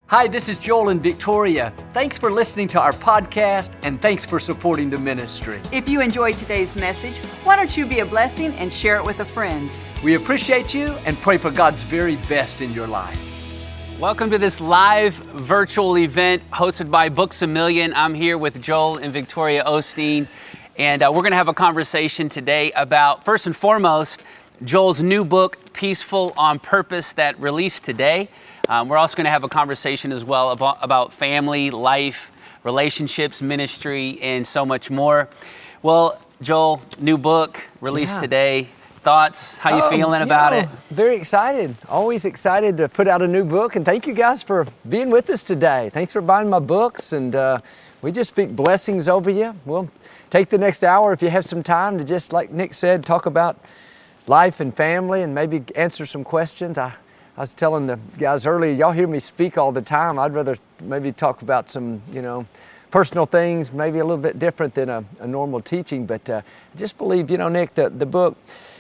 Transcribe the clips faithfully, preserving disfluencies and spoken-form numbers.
Hi, this is Joel and Victoria. Thanks for listening to our podcast, and thanks for supporting the ministry. If you enjoyed today's message, why don't you be a blessing and share it with a friend? We appreciate you and pray for God's very best in your life. Welcome to this live virtual event hosted by Books A Million. I'm here with Joel and Victoria Osteen, and uh, we're going to have a conversation today about, first and foremost, Joel's new book, Peaceful on Purpose, that released today. Um, we're also going to have a conversation as well about, about family, life, relationships, ministry, and so much more. Well, Joel, new book released yeah. today. Thoughts? How you um, feeling about you know, it? Very excited. Always excited to put out a new book. And thank you guys for being with us today. Thanks for buying my books. And uh, we just speak blessings over you. We'll take the next hour if you have some time to just, like Nick said, talk about life and family and maybe answer some questions. I I was telling the guys earlier, y'all hear me speak all the time. I'd rather maybe talk about some, you know, personal things, maybe a little bit different than a, a normal teaching. But uh, I just believe, you know, Nick, the, the book,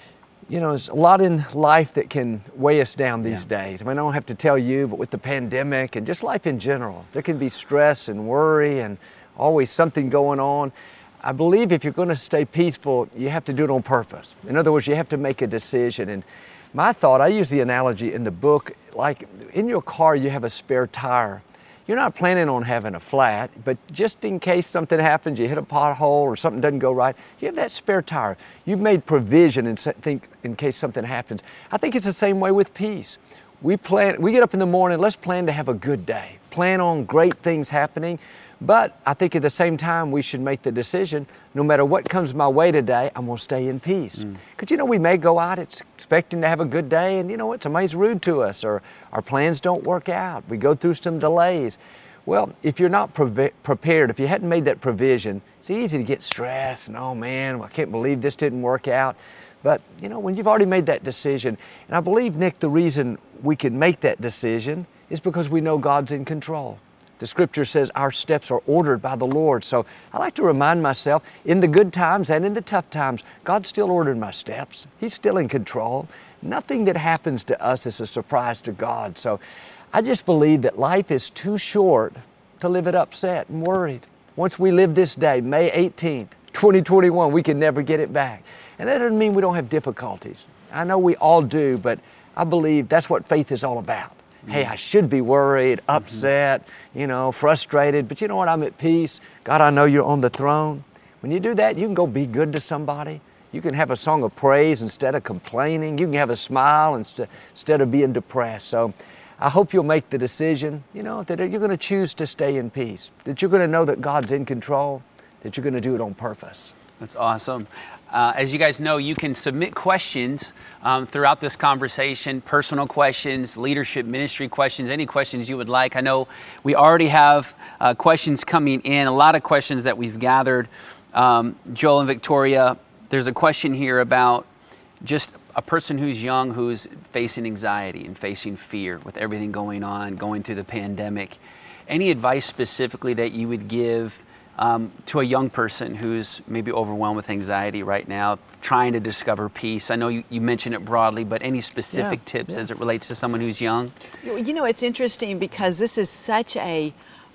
you know, there's a lot in life that can weigh us down these yeah. days. I mean, I don't have to tell you, but with the pandemic and just life in general, there can be stress and worry and always something going on. I believe if you're going to stay peaceful, you have to do it on purpose. In other words, you have to make a decision. And my thought, I use the analogy in the book, like in your car you have a spare tire. You're not planning on having a flat, but just in case something happens, you hit a pothole or something doesn't go right, you have that spare tire. You've made provision in, think, in case something happens. I think it's the same way with peace. We plan, we get up in the morning, let's plan to have a good day. Plan on great things happening. But I think at the same time, we should make the decision, no matter what comes my way today, I'm gonna stay in peace. Because mm. you know, we may go out expecting to have a good day and you know what, somebody's rude to us or our plans don't work out. We go through some delays. Well, if you're not pre- prepared, if you hadn't made that provision, it's easy to get stressed and oh man, I can't believe this didn't work out. But you know, when you've already made that decision, and I believe, Nick, the reason we can make that decision is because we know God's in control. The scripture says our steps are ordered by the Lord. So I like to remind myself in the good times and in the tough times, God's still ordering my steps. He's still in control. Nothing that happens to us is a surprise to God. So I just believe that life is too short to live it upset and worried. Once we live this day, May eighteenth, twenty twenty-one, we can never get it back. And that doesn't mean we don't have difficulties. I know we all do, but I believe that's what faith is all about. Hey, I should be worried, upset, you know, frustrated, but you know what? I'm at peace. God, I know you're on the throne. When you do that, you can go be good to somebody. You can have a song of praise instead of complaining. You can have a smile instead of being depressed. So I hope you'll make the decision, you know, that you're going to choose to stay in peace, that you're going to know that God's in control, that you're going to do it on purpose. That's awesome. Uh, as you guys know, you can submit questions um, throughout this conversation, personal questions, leadership, ministry questions, any questions you would like. I know we already have uh, questions coming in, a lot of questions that we've gathered. Um, Joel and Victoria, there's a question here about just a person who's young, who's facing anxiety and facing fear with everything going on, going through the pandemic. Any advice specifically that you would give Um, to a young person who's maybe overwhelmed with anxiety right now, trying to discover peace? I know you, you mentioned it broadly, but any specific yeah, tips yeah. as it relates to someone who's young? You know, it's interesting because this is such a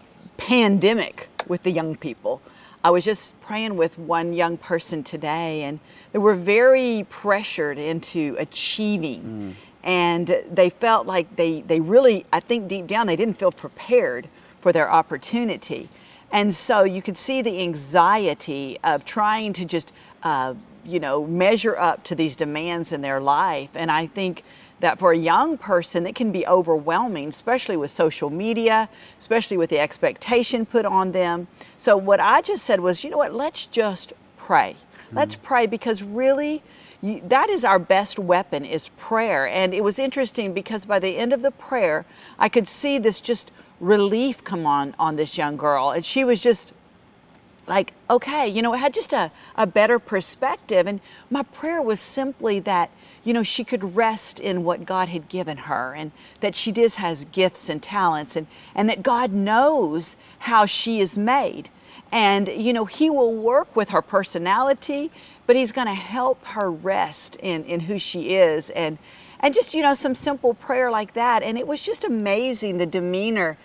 pandemic with the young people. I was just praying with one young person today, and they were very pressured into achieving. Mm. And they felt like they, they really, I think deep down, they didn't feel prepared for their opportunity. And so you could see the anxiety of trying to just, uh, you know, measure up to these demands in their life. And I think that for a young person, it can be overwhelming, especially with social media, especially with the expectation put on them. So what I just said was, you know what, let's just pray. Mm-hmm. Let's pray because really, you, that is our best weapon is prayer. And it was interesting because by the end of the prayer, I could see this just relief come on on this young girl. And she was just like, okay, you know, it had just a, a better perspective. And my prayer was simply that, you know, she could rest in what God had given her and that she just has gifts and talents and, and that God knows how she is made. And, you know, He will work with her personality, but He's going to help her rest in, in who she is. And, and just, you know, some simple prayer like that. And it was just amazing, the demeanor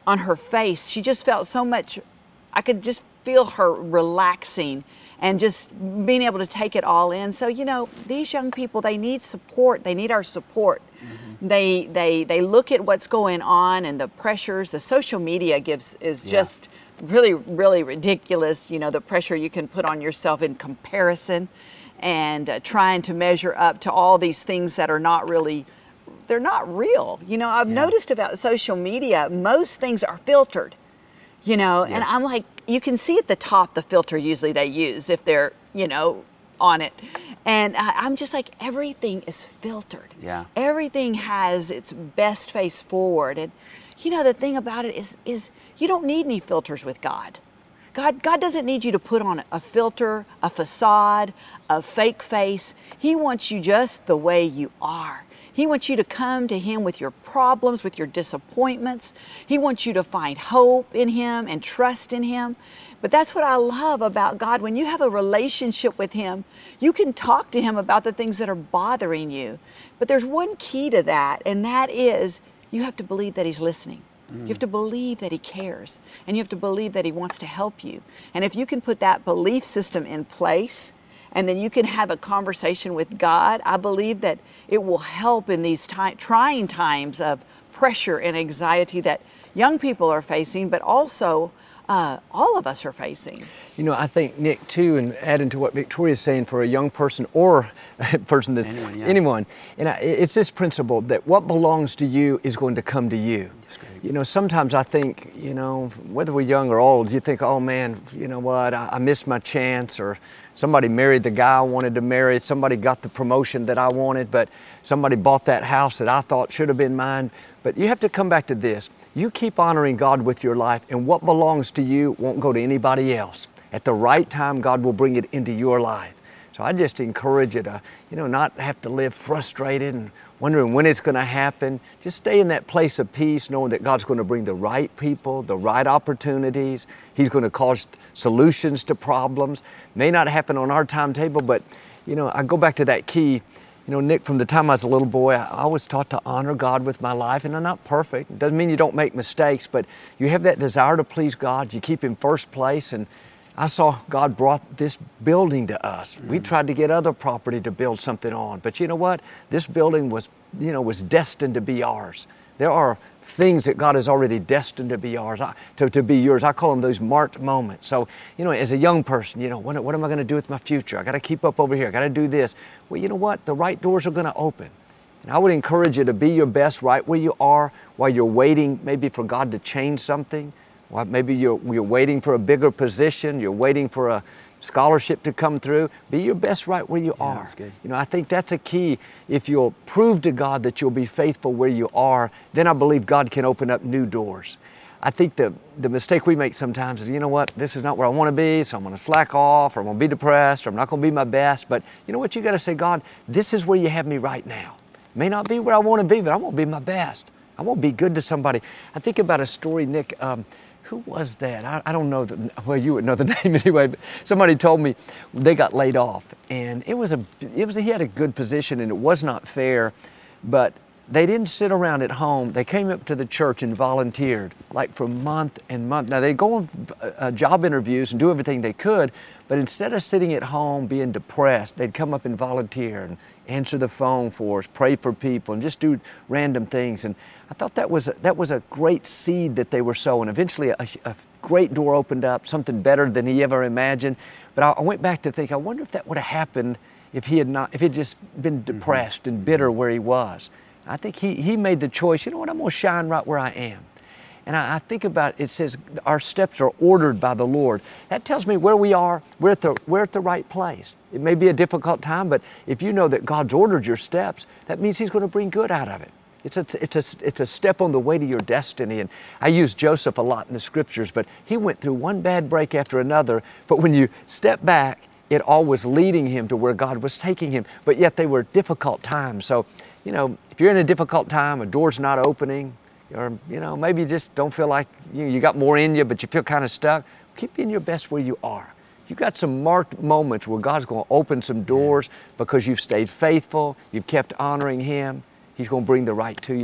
on her face. She just felt so much, I could just feel her relaxing and just being able to take it all in. So, you know, these young people, they need support. They need our support. Mm-hmm. They they they look at what's going on and the pressures. The social media gives is yeah. just really, really ridiculous. You know, the pressure you can put on yourself in comparison and uh, trying to measure up to all these things that are not really, they're not real. You know, I've yeah. noticed about social media, most things are filtered. You know, yes. and I'm like, you can see at the top the filter usually they use if they're, you know, on it. And I, I'm just like, everything is filtered. Yeah. Everything has its best face forward. And, you know, the thing about it is, is you don't need any filters with God. God, God doesn't need you to put on a filter, a facade, a fake face. He wants you just the way you are. He wants you to come to Him with your problems, with your disappointments. He wants you to find hope in Him and trust in Him. But that's what I love about God. When you have a relationship with Him, you can talk to Him about the things that are bothering you. But there's one key to that, and that is you have to believe that He's listening. Mm. You have to believe that He cares, and you have to believe that He wants to help you. And if you can put that belief system in place, and then you can have a conversation with God, I believe that it will help in these time, trying times of pressure and anxiety that young people are facing, but also uh, all of us are facing. You know, I think, Nick, too, and adding to what Victoria's saying, for a young person or a person that's anyone, yeah. anyone and I, it's this principle that what belongs to you is going to come to you. You know, sometimes I think, you know, whether we're young or old, you think, oh man, you know what, I, I missed my chance, or somebody married the guy I wanted to marry, somebody got the promotion that I wanted, but somebody bought that house that I thought should have been mine. But you have to come back to this. You keep honoring God with your life, and what belongs to you won't go to anybody else. At the right time, God will bring it into your life. So I just encourage you to, you know, not have to live frustrated and wondering when it's going to happen. Just stay in that place of peace, knowing that God's going to bring the right people, the right opportunities. He's going to cause solutions to problems. May not happen on our timetable, but, you know, I go back to that key. You know, Nick, from the time I was a little boy, I was taught to honor God with my life, and I'm not perfect. It doesn't mean you don't make mistakes, but you have that desire to please God. You keep Him first place, and I saw God brought this building to us. Mm. We tried to get other property to build something on, but you know what? This building was, you know, was destined to be ours. There are things that God has already destined to be ours, to, to be yours. I call them those marked moments. So, you know, as a young person, you know, what, what am I going to do with my future? I got to keep up over here. I got to do this. Well, you know what? The right doors are going to open. And I would encourage you to be your best right where you are while you're waiting maybe for God to change something. Well, maybe you're, you're waiting for a bigger position, you're waiting for a scholarship to come through. Be your best right where you yeah, are. That's good. You know, I think that's a key. If you'll prove to God that you'll be faithful where you are, then I believe God can open up new doors. I think the, the mistake we make sometimes is, you know what, this is not where I want to be, so I'm going to slack off, or I'm going to be depressed, or I'm not going to be my best. But you know what, you got to say, God, this is where you have me right now. It may not be where I want to be, but I'm going to be my best. I'm going to be good to somebody. I think about a story, Nick, um, who was that? I, I don't know, the, well, you would know the name anyway, but somebody told me they got laid off, and it was a, it was, he had a good position, and it was not fair, but they didn't sit around at home. They came up to the church and volunteered, like for month and month. Now, they'd go on uh, job interviews and do everything they could, but instead of sitting at home being depressed, they'd come up and volunteer and answer the phone for us, pray for people, and just do random things. And I thought that was a, that was a great seed that they were sowing. Eventually, a, a great door opened up, something better than he ever imagined. But I, I went back to think, I wonder if that would have happened if he had not, if he had just been depressed mm-hmm. and bitter where he was. I think he, he made the choice, you know what, I'm going to shine right where I am. And I, I think about, it says our steps are ordered by the Lord. That tells me where we are, we're at the, we're at the right place. It may be a difficult time, but if you know that God's ordered your steps, that means He's going to bring good out of it. It's a, it's, a, it's a step on the way to your destiny. And I use Joseph a lot in the scriptures, but he went through one bad break after another. But when you step back, it all was leading him to where God was taking him. But yet they were difficult times. So, you know, if you're in a difficult time, a door's not opening, or, you know, maybe you just don't feel like you, you got more in you, but you feel kind of stuck, keep being your best where you are. You've got some marked moments where God's going to open some doors because you've stayed faithful, you've kept honoring Him. He's going to bring the right to you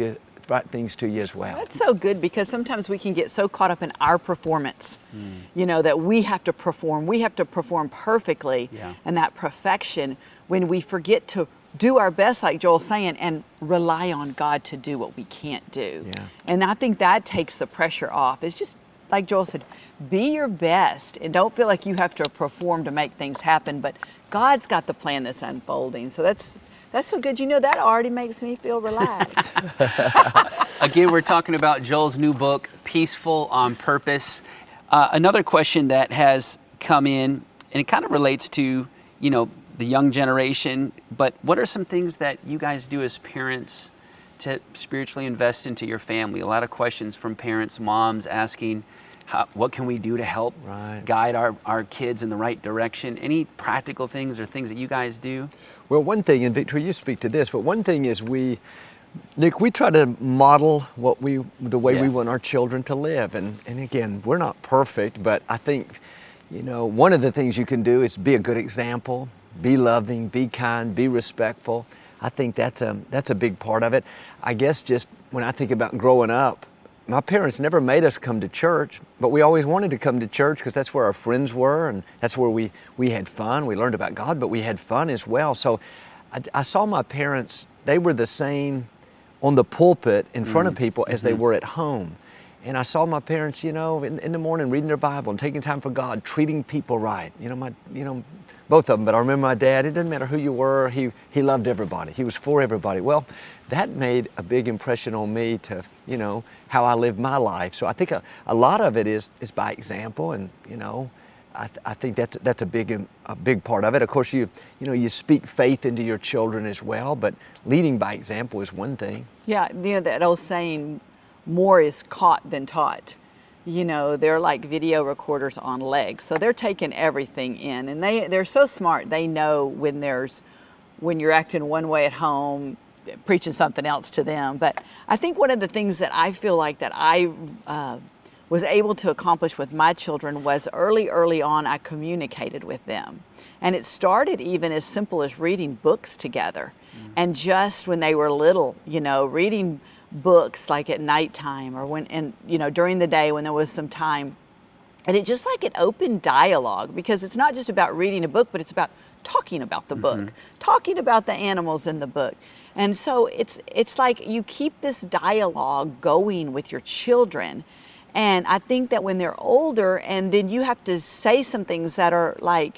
right things to you as well. That's so good, because sometimes we can get so caught up in our performance, mm. you know, that we have to perform. We have to perform perfectly, yeah. and that perfection, when we forget to do our best, like Joel's saying, and rely on God to do what we can't do. Yeah. And I think that takes the pressure off. It's just, like Joel said, be your best and don't feel like you have to perform to make things happen, but God's got the plan that's unfolding. So that's that's so good. You know, that already makes me feel relaxed. Again, we're talking about Joel's new book, Peaceful on Purpose. Uh, another question that has come in, and it kind of relates to, you know, the young generation, but what are some things that you guys do as parents to spiritually invest into your family? A lot of questions from parents, moms asking, how, what can we do to help right. guide our, our kids in the right direction? Any practical things or things that you guys do? Well, one thing, and Victoria, you speak to this, but one thing is we, Nick, we try to model what we, the way yeah. we want our children to live. And, and again, we're not perfect, but I think, you know, one of the things you can do is be a good example, be loving, be kind, be respectful. I think that's a, that's a big part of it. I guess just when I think about growing up, my parents never made us come to church, but we always wanted to come to church because that's where our friends were, and that's where we, we had fun. We learned about God, but we had fun as well. So I, I saw my parents, they were the same on the pulpit in front mm. of people as mm-hmm. they were at home. And I saw my parents, you know, in, in the morning reading their Bible and taking time for God, treating people right. You know, my, you know, both of them, but I remember my dad, it didn't matter who you were, he, he loved everybody. He was for everybody. Well, that made a big impression on me to, you know, how I live my life. So I think a, a lot of it is, is by example, and, you know, I, th- I think that's, that's a big, a big part of it. Of course, you, you know, you speak faith into your children as well, but leading by example is one thing. Yeah, you know, that old saying, more is caught than taught. You know, they're like video recorders on legs. So they're taking everything in, and they, they're so smart. They know when there's, when you're acting one way at home, preaching something else to them. But I think one of the things that I feel like that I uh, was able to accomplish with my children was early, early on, I communicated with them. And it started even as simple as reading books together. Mm-hmm. And just when they were little, you know, reading books like at nighttime or when, and you know, during the day when there was some time. And it just like it opened dialogue, because it's not just about reading a book, but it's about talking about the book, mm-hmm. talking about the animals in the book. And so it's it's like you keep this dialogue going with your children. And I think that when they're older, and then you have to say some things that are like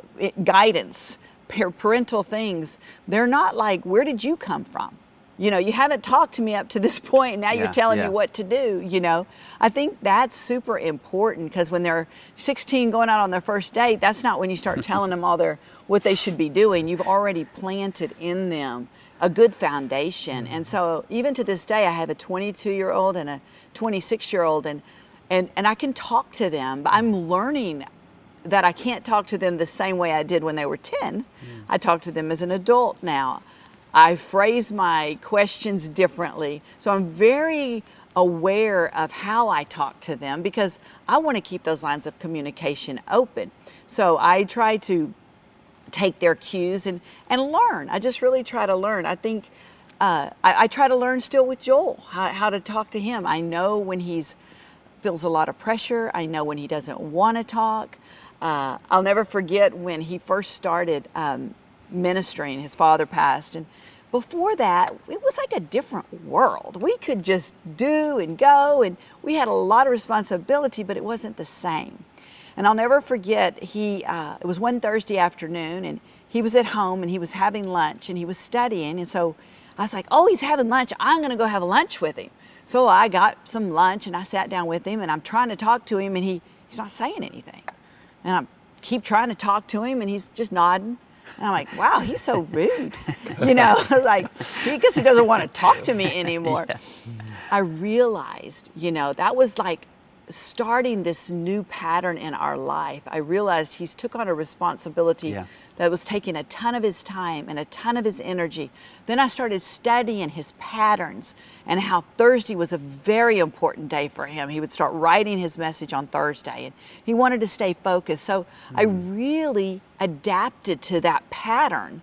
guidance, parental things, they're not like, where did you come from? You know, you haven't talked to me up to this point, now yeah, you're telling yeah. me what to do, you know. I think that's super important, because when they're sixteen going out on their first date, that's not when you start telling them all their what they should be doing. You've already planted in them a good foundation. Mm-hmm. And so even to this day, I have a twenty-two-year-old and a twenty-six-year-old, and, and, and I can talk to them, but I'm learning that I can't talk to them the same way I did when they were ten. Mm. I talk to them as an adult now. I phrase my questions differently. So I'm very aware of how I talk to them, because I want to keep those lines of communication open. So I try to take their cues and, and learn. I just really try to learn. I think uh, I, I try to learn still with Joel, how, how to talk to him. I know when he's feels a lot of pressure. I know when he doesn't want to talk. Uh, I'll never forget when he first started um, ministering. His father passed, and before that, it was like a different world. We could just do and go, and we had a lot of responsibility, but it wasn't the same. And I'll never forget, he, uh, it was one Thursday afternoon, and he was at home, and he was having lunch, and he was studying, and so I was like, oh, he's having lunch, I'm gonna go have lunch with him. So I got some lunch, and I sat down with him, and I'm trying to talk to him, and he, he's not saying anything. And I keep trying to talk to him, and he's just nodding. And I'm like, wow, he's so rude. You know, like, I guess he doesn't want to talk to me anymore. Yeah. I realized, you know, that was like starting this new pattern in our life. I realized he's took on a responsibility yeah. that was taking a ton of his time and a ton of his energy. Then I started studying his patterns and how Thursday was a very important day for him. He would start writing his message on Thursday, and he wanted to stay focused. So mm. I really adapted to that pattern.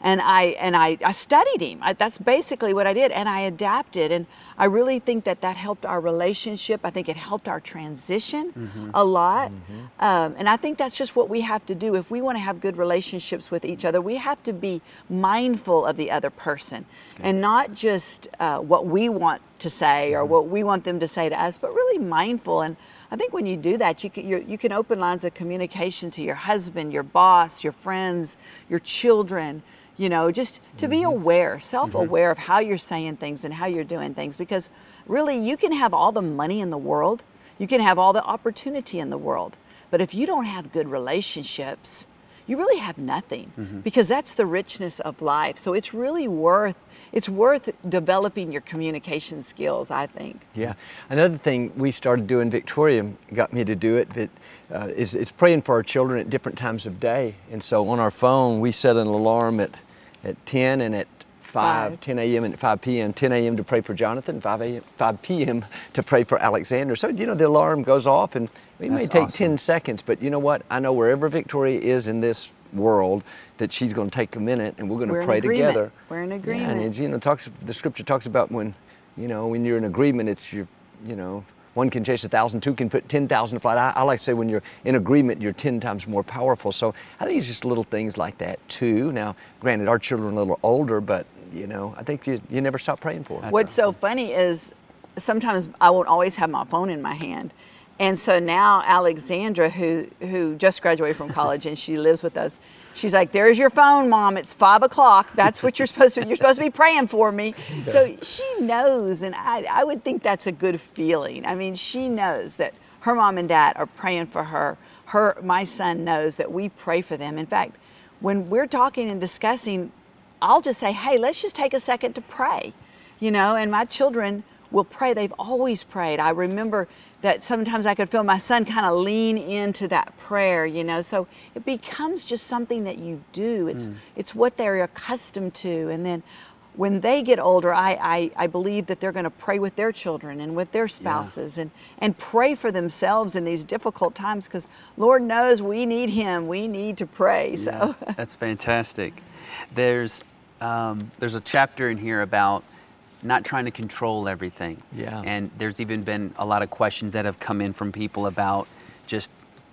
And I and I, I studied him. I, that's basically what I did, and I adapted. And I really think that that helped our relationship. I think it helped our transition mm-hmm. a lot. Mm-hmm. Um, and I think that's just what we have to do. If we want to have good relationships with each other, we have to be mindful of the other person and not just uh, what we want to say mm-hmm. or what we want them to say to us, but really mindful. And I think when you do that, you can, you're, you can open lines of communication to your husband, your boss, your friends, your children. You know, just to be aware, self-aware of how you're saying things and how you're doing things, because really you can have all the money in the world, you can have all the opportunity in the world, but if you don't have good relationships, you really have nothing mm-hmm. because that's the richness of life. So it's really worth it's worth developing your communication skills, I think. Yeah. Another thing we started doing, Victoria got me to do it, that uh, is, is praying for our children at different times of day. And so on our phone, we set an alarm at, at ten and at five, ten a.m. and at five p.m., ten a.m. to pray for Jonathan, five p.m. to pray for Alexander. So, you know, the alarm goes off and it may take awesome. ten seconds, but you know what? I know wherever Victoria is in this world, that she's going to take a minute and we're going to pray together. We're in agreement. Yeah, and it's, you know, talks, the scripture talks about when, you know, when you're in agreement, it's your, you know, one can chase a thousand, two can put ten thousand to flight. I, I like to say when you're in agreement, you're ten times more powerful. So I think it's just little things like that too. Now, granted, our children are a little older, but you know, I think you, you never stop praying for them. What's awesome. So funny is sometimes I won't always have my phone in my hand. And so now Alexandra, who who just graduated from college and she lives with us, she's like, "There's your phone, Mom. It's five o'clock. That's what you're supposed to. You're supposed to be praying for me." Yeah. So she knows, and I I would think that's a good feeling. I mean, she knows that her mom and dad are praying for her. Her my son knows that we pray for them. In fact, when we're talking and discussing, I'll just say, "Hey, let's just take a second to pray," you know. And my children will pray. They've always prayed. I remember that sometimes I could feel my son kind of lean into that prayer, you know. So it becomes just something that you do. It's mm. it's what they're accustomed to. And then when they get older, I, I, I believe that they're going to pray with their children and with their spouses yeah. and, and pray for themselves in these difficult times, because Lord knows we need Him. We need to pray. Yeah, so that's fantastic. There's um, there's a chapter in here about not trying to control everything. Yeah. And there's even been a lot of questions that have come in from people about just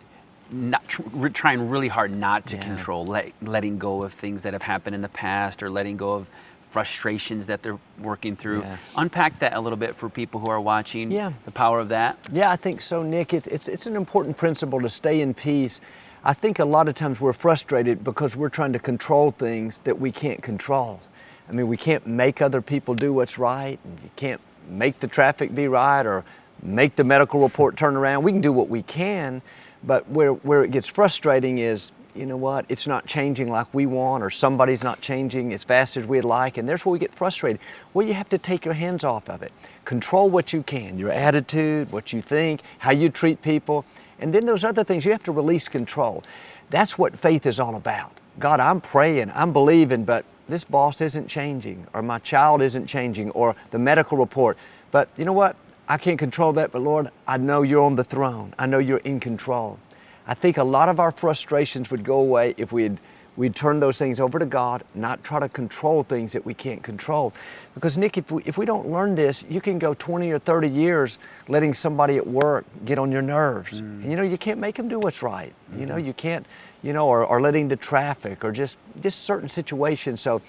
not tr- re- trying really hard not to yeah. control, let, letting go of things that have happened in the past, or letting go of frustrations that they're working through. Yes. Unpack that a little bit for people who are watching. Yeah. The power of that. Yeah, I think so, Nick. It's, it's, it's an important principle to stay in peace. I think a lot of times we're frustrated because we're trying to control things that we can't control. I mean, we can't make other people do what's right. You can't make the traffic be right or make the medical report turn around. We can do what we can, but where, where it gets frustrating is, you know what, it's not changing like we want, or somebody's not changing as fast as we'd like, and there's where we get frustrated. Well, you have to take your hands off of it. Control what you can, your attitude, what you think, how you treat people, and then those other things, you have to release control. That's what faith is all about. God, I'm praying, I'm believing, but this boss isn't changing, or my child isn't changing, or the medical report. But you know what? I can't control that, but Lord, I know you're on the throne. I know you're in control. I think a lot of our frustrations would go away if we'd, we'd turn those things over to God, not try to control things that we can't control. Because Nick, if we, if we don't learn this, you can go twenty or thirty years letting somebody at work get on your nerves. Mm. And you know, you can't make them do what's right. Mm-hmm. You know, you can't, you know, or, or letting the traffic, or just, just certain situations. So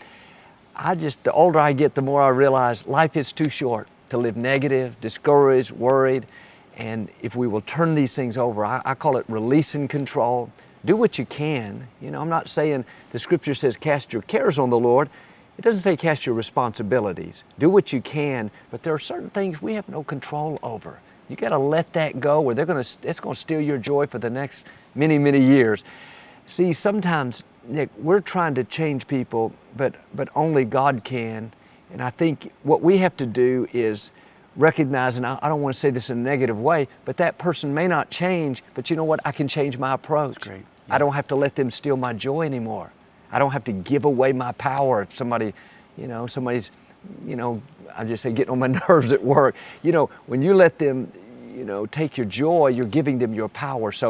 I just, the older I get, the more I realize life is too short to live negative, discouraged, worried. And if we will turn these things over, I, I call it releasing control. Do what you can. You know, I'm not saying the scripture says cast your cares on the Lord. It doesn't say cast your responsibilities. Do what you can, but there are certain things we have no control over. You got to let that go, or they're going to, it's going to steal your joy for the next many, many years. See, sometimes, Nick, we're trying to change people, but but only God can. And I think what we have to do is recognize, and I, I don't want to say this in a negative way, but that person may not change, but you know what? I can change my approach. That's great. Yeah. I don't have to let them steal my joy anymore. I don't have to give away my power if somebody, you know, somebody's, you know, I just say getting on my nerves at work. You know, when you let them, you know, take your joy, you're giving them your power. So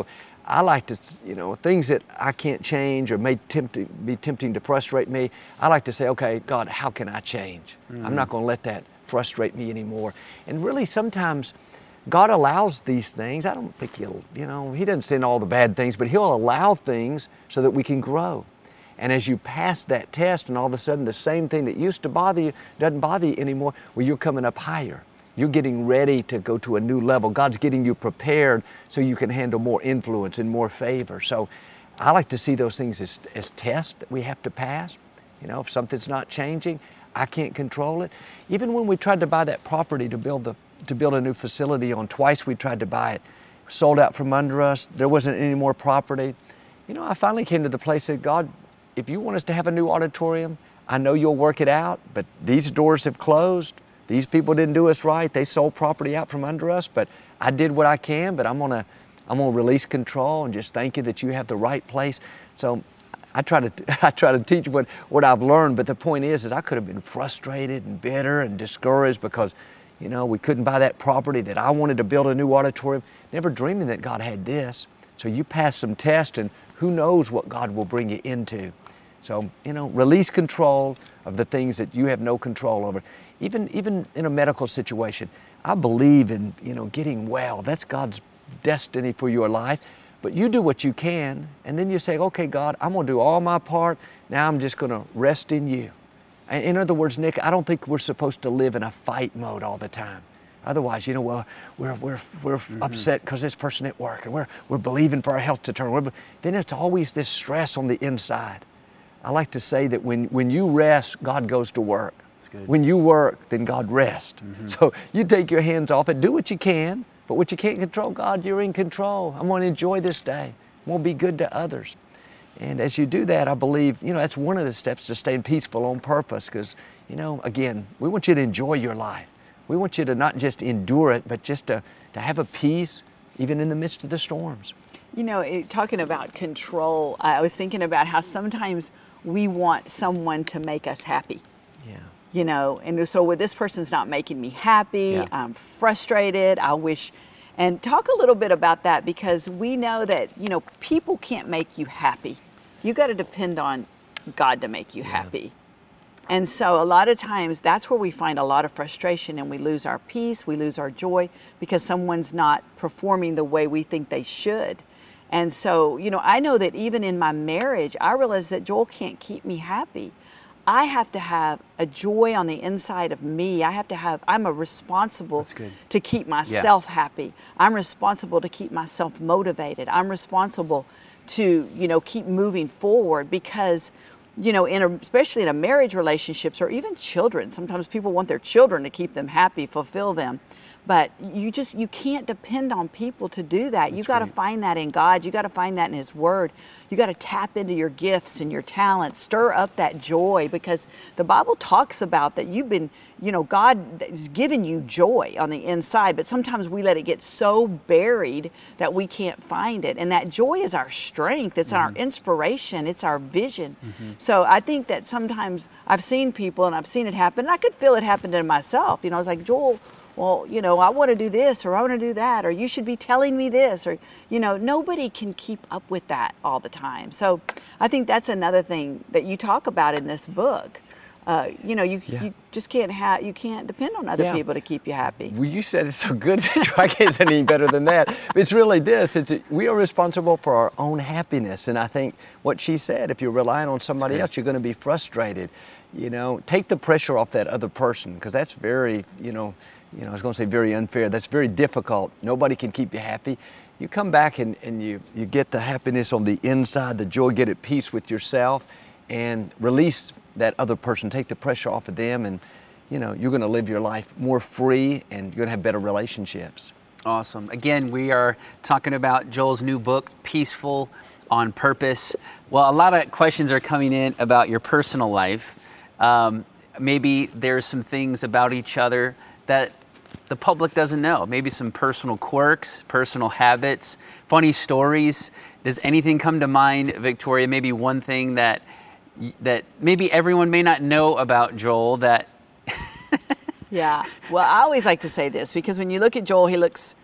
I like to, you know, things that I can't change or may tempt, be tempting to frustrate me, I like to say, okay, God, how can I change? Mm-hmm. I'm not going to let that frustrate me anymore. And really sometimes God allows these things. I don't think He'll, you know, He doesn't send all the bad things, but He'll allow things so that we can grow. And as you pass that test and all of a sudden the same thing that used to bother you doesn't bother you anymore, well, you're coming up higher. You're getting ready to go to a new level. God's getting you prepared so you can handle more influence and more favor. So I like to see those things as, as tests that we have to pass. You know, if something's not changing, I can't control it. Even when we tried to buy that property to build the to build a new facility on, twice we tried to buy it, sold out from under us. There wasn't any more property. You know, I finally came to the place that, God, if you want us to have a new auditorium, I know you'll work it out, but these doors have closed. These people didn't do us right. They sold property out from under us, but I did what I can, but I'm gonna, I'm gonna release control and just thank you that you have the right place. So I try to, I try to teach what, what I've learned, but the point is, is I could have been frustrated and bitter and discouraged because, you know, we couldn't buy that property that I wanted to build a new auditorium, never dreaming that God had this. So you pass some tests and who knows what God will bring you into. So, you know, release control of the things that you have no control over. Even, even in a medical situation, I believe in, you know, getting well. That's God's destiny for your life. But you do what you can, and then you say, okay, God, I'm going to do all my part. Now I'm just going to rest in you. In other words, Nick, I don't think we're supposed to live in a fight mode all the time. Otherwise, you know, well, we're, we're, we're mm-hmm. upset because this person at work, and we're, we're believing for our health to turn. We're, then it's always this stress on the inside. I like to say that when, when you rest, God goes to work. Good. When you work, then God rests. Mm-hmm. So you take your hands off it, do what you can, but what you can't control, God, you're in control. I'm going to enjoy this day. I'm going to be good to others. And as you do that, I believe, you know, that's one of the steps to staying peaceful on purpose because, you know, again, we want you to enjoy your life. We want you to not just endure it, but just to, to have a peace even in the midst of the storms. You know, it, talking about control, I was thinking about how sometimes we want someone to make us happy. Yeah. You know, and so with this person's not making me happy, Yeah. I'm frustrated, I wish, and talk a little bit about that because we know that, you know, people can't make you happy. You got to depend on God to make you Yeah. happy. And so a lot of times that's where we find a lot of frustration and we lose our peace, we lose our joy because someone's not performing the way we think they should. And so, you know, I know that even in my marriage, I realize that Joel can't keep me happy. I have to have a joy on the inside of me. I have to have, I'm a responsible to keep myself yeah. happy. I'm responsible to keep myself motivated. I'm responsible to, you know, keep moving forward because, you know, in a, especially in a marriage relationships or even children, sometimes people want their children to keep them happy, fulfill them. But you just, you can't depend on people to do that. That's you got to find that in God. You got to find that in His Word. You got to tap into your gifts and your talents, stir up that joy because the Bible talks about that you've been, you know, God has given you joy on the inside, but sometimes we let it get so buried that we can't find it. And that joy is our strength. It's mm-hmm. our inspiration. It's our vision. Mm-hmm. So I think that sometimes I've seen people and I've seen it happen. And I could feel it happen to myself. You know, I was like, Joel, well, you know, I want to do this or I want to do that or you should be telling me this or, you know, nobody can keep up with that all the time. So I think that's another thing that you talk about in this book. Uh, you know, you yeah. you just can't have, you can't depend on other yeah. people to keep you happy. Well, you said it so good, I can't say any better than that. It's really this, it's, we are responsible for our own happiness. And I think what she said, if you're relying on somebody else, you're going to be frustrated. You know, take the pressure off that other person because that's very, you know, You know, I was going to say very unfair. That's very difficult. Nobody can keep you happy. You come back and, and you, you get the happiness on the inside, the joy, get at peace with yourself, and release that other person. Take the pressure off of them, and you know, you're going to live your life more free, and you're going to have better relationships. Awesome. Again, we are talking about Joel's new book, Peaceful on Purpose. Well, a lot of questions are coming in about your personal life. Um, maybe there's some things about each other that the public doesn't know. Maybe some personal quirks, personal habits, funny stories. Does anything come to mind, Victoria? Maybe one thing that that maybe everyone may not know about Joel that... Yeah. Well, I always like to say this because when you look at Joel, he looks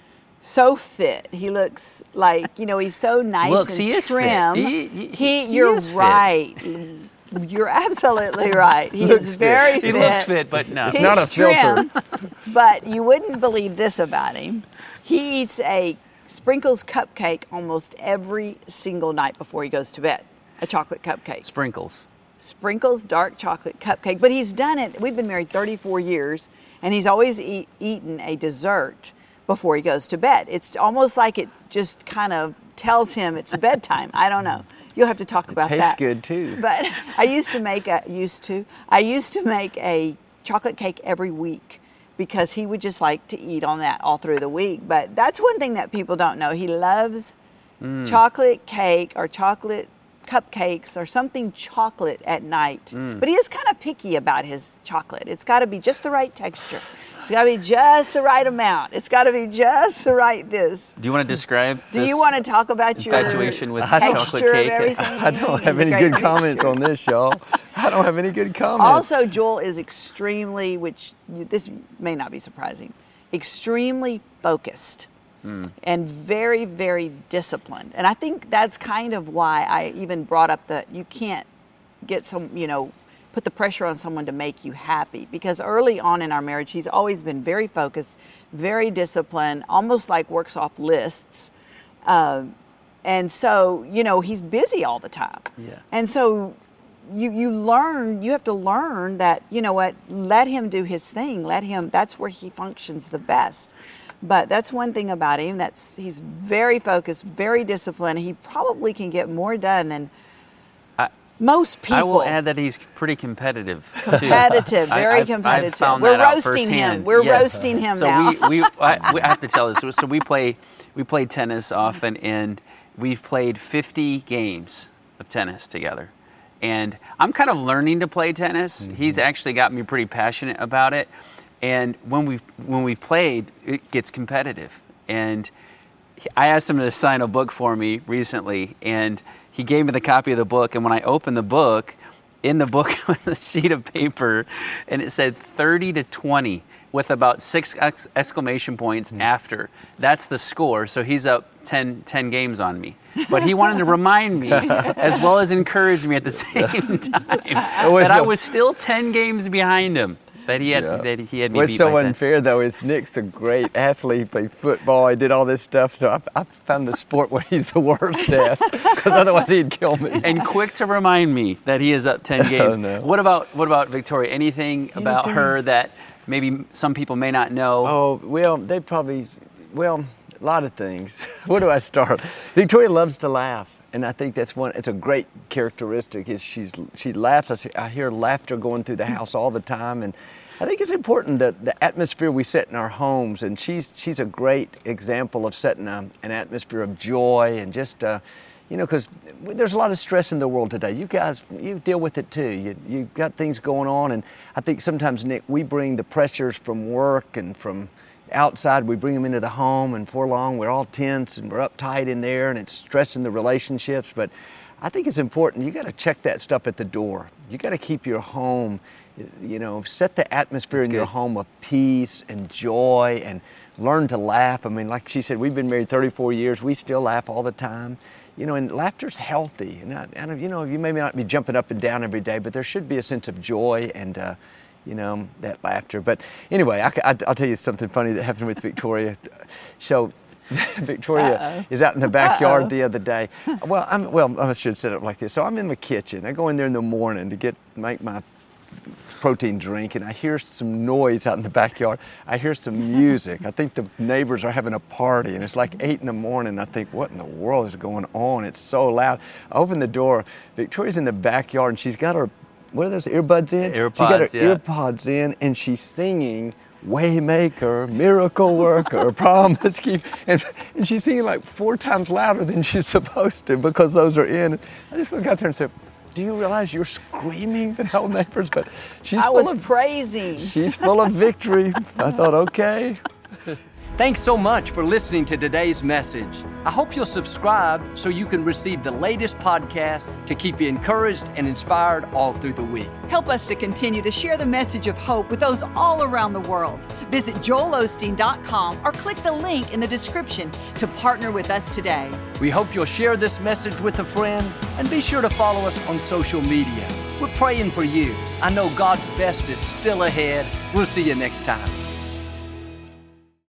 so fit. He looks like, you know, he's so nice Looks, and he is trim. fit. He- he- He- he you're is fit. right. You're absolutely right. He is very He fit. looks fit, but no. He's not a trim, but you wouldn't believe this about him. He eats a Sprinkles cupcake almost every single night before he goes to bed. A chocolate cupcake. Sprinkles. Sprinkles dark chocolate cupcake. But he's done it. We've been married thirty-four years, and he's always eat, eaten a dessert before he goes to bed. It's almost like it just kind of tells him it's bedtime. I don't know. You'll have to talk about tastes that. good too. But I used to make a used to. I used to make a chocolate cake every week because he would just like to eat on that all through the week. But that's one thing that people don't know. He loves Mm. chocolate cake or chocolate cupcakes or something chocolate at night. Mm. But he is kind of picky about his chocolate. It's got to be just the right texture. It's got to be just the right amount. It's got to be just the right this. Do you want to describe Do this you want to talk about your infatuation with texture chocolate of cake? everything? I don't have and the any great good comments mixture? on this, y'all. I don't have any good comments. Also, Joel is extremely, which you, this may not be surprising, extremely focused and very, very disciplined. And I think that's kind of why I even brought up that you can't get some, you know, put the pressure on someone to make you happy. Because early on in our marriage, he's always been very focused, very disciplined, almost like works off lists. Um, and so, you know, he's busy all the time. Yeah. And so you you learn, you have to learn that, you know what, let him do his thing. Let him, that's where he functions the best. But that's one thing about him, that's he's very focused, very disciplined. He probably can get more done than I- most people. I will add that he's pretty competitive. too. Competitive, I- very I've- I've competitive. found We're that out roasting him. firsthand. We're Yes. roasting him so now. we, we, I, we I have to tell this. So, so we play we play tennis often, and we've played fifty games of tennis together. And I'm kind of learning to play tennis. Mm-hmm. He's actually got me pretty passionate about it. And when we've when we've played, it gets competitive. And I asked him to sign a book for me recently, and he gave me the copy of the book. And when I opened the book, in the book was a sheet of paper, and it said thirty to twenty with about six ex- exclamation points Mm. after. That's the score. So he's up ten, ten games on me. But he wanted to remind me, as well as encourage me at the same time, that I was still ten games behind him. That he had, Yeah. that he had me What's beat so by ten. unfair though is Nick's a great athlete. He played football. He did all this stuff. So I, I found the sport where he's the worst at, because otherwise he'd kill me. And quick to remind me that he is up ten games. Oh, no. What about what about Victoria? Anything about her that maybe some people may not know? Oh well, they probably well a lot of things. Where do I start? Victoria loves to laugh. And I think that's one, it's a great characteristic is she's, she laughs. I, see, I hear laughter going through the house all the time. And I think it's important that the atmosphere we set in our homes, and she's, she's a great example of setting a, an atmosphere of joy and just, uh, you know, because there's a lot of stress in the world today. You guys, you deal with it too. You, you've got things going on. And I think sometimes, Nick, we bring the pressures from work and from outside, we bring them into the home, and for long we're all tense and we're uptight in there, and it's stressing the relationships. But I think it's important, you got to check that stuff at the door. You got to keep your home, you know, set the atmosphere That's in your good. home of peace and joy, and learn to laugh. I mean, like she said, we've been married thirty-four years, we still laugh all the time. You know, and laughter's healthy. And, I, and you know, you may not be jumping up and down every day, but there should be a sense of joy and uh, you know, that laughter. But anyway, I, I, I'll tell you something funny that happened with Victoria. So Victoria Uh-oh. is out in the backyard Uh-oh. the other day. Well, I'm, well, I should set it up like this. So I'm in the kitchen. I go in there in the morning to get make my protein drink, and I hear some noise out in the backyard. I hear some music. I think the neighbors are having a party, and it's like eight in the morning. I think, what in the world is going on? It's so loud. I open the door. Victoria's in the backyard, and she's got her, what are those, earbuds in? She got her Earpods, yeah. earpods in, and she's singing Waymaker, Miracle Worker, Promise Keep, and, and she's singing like four times louder than she's supposed to because those are in. I just look out there and said, do you realize you're screaming at all neighbors? But she's I full was of praising. she's full of victory. I thought, okay. Thanks so much for listening to today's message. I hope you'll subscribe so you can receive the latest podcast to keep you encouraged and inspired all through the week. Help us to continue to share the message of hope with those all around the world. Visit joel osteen dot com or click the link in the description to partner with us today. We hope you'll share this message with a friend and be sure to follow us on social media. We're praying for you. I know God's best is still ahead. We'll see you next time.